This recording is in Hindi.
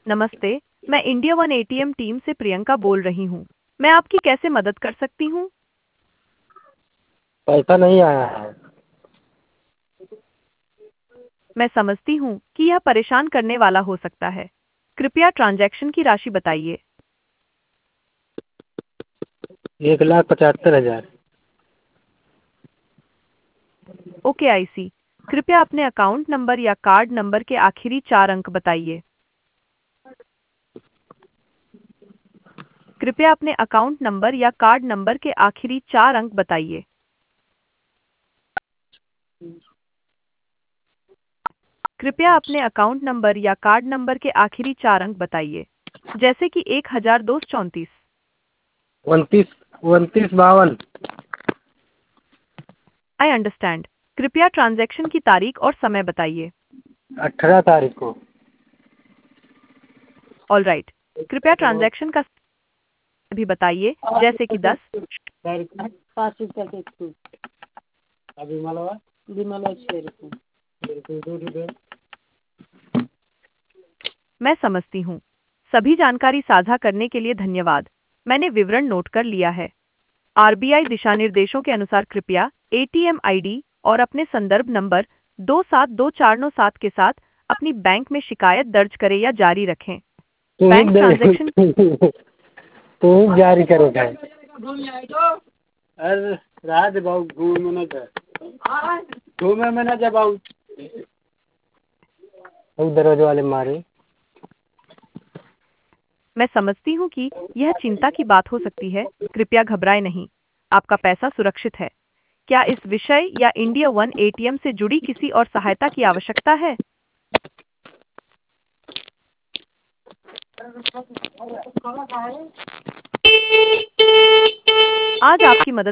नमस्ते। मैं इंडिया वन एटीएम टीम से प्रियंका बोल रही हूँ। मैं आपकी कैसे मदद कर सकती हूँ? पैसा नहीं आया है। मैं समझती हूँ कि यह परेशान करने वाला हो सकता है। कृपया ट्रांजैक्शन की राशि बताइए। 1,75,000। Okay I see. कृपया अपने अकाउंट नंबर या कार्ड नंबर के आखिरी 4 अंक बताइए। कृपया अपने अकाउंट नंबर या कार्ड नंबर के आखिरी 4 अंक बताइए। कृपया अपने अकाउंट नंबर या कार्ड नंबर के आखिरी 4 अंक बताइए, जैसे कि 1234। 29 29 52। I understand. कृपया ट्रांजैक्शन की तारीख और समय बताइए। 18 तारीख को। All right. कृपया ट्रांजैक्शन का समय भी बताइए, जैसे कि 10। ₹5 के छूट। अभी मलवा विमला ₹6। मैं समझती हूँ। सभी जानकारी साझा करने के लिए धन्यवाद। मैंने विवरण नोट कर लिया है। आरबीआई दिशानिर्देशों के अनुसार कृपया एटीएम आईडी और अपने संदर्भ नंबर 272497 के साथ अपनी बैंक में शिकायत दर्ज करें या जारी रखें। तू ही बैंक दे ट्रांजैक्शन तू ही जारी करेगा। अरे राज बाबू घूमे में जा। घूमे में ना जा बाबू। दरवाजे वाले मारे। मैं समझती हूँ कि यह चिंता की बात हो सकती है। कृपया घबराएं नहीं। आपका पैसा सुरक्षित है। क्या इस विषय या इंडिया वन एटीएम से जुड़ी किसी और सहायता की आवश्यकता है? आज आपकी मदद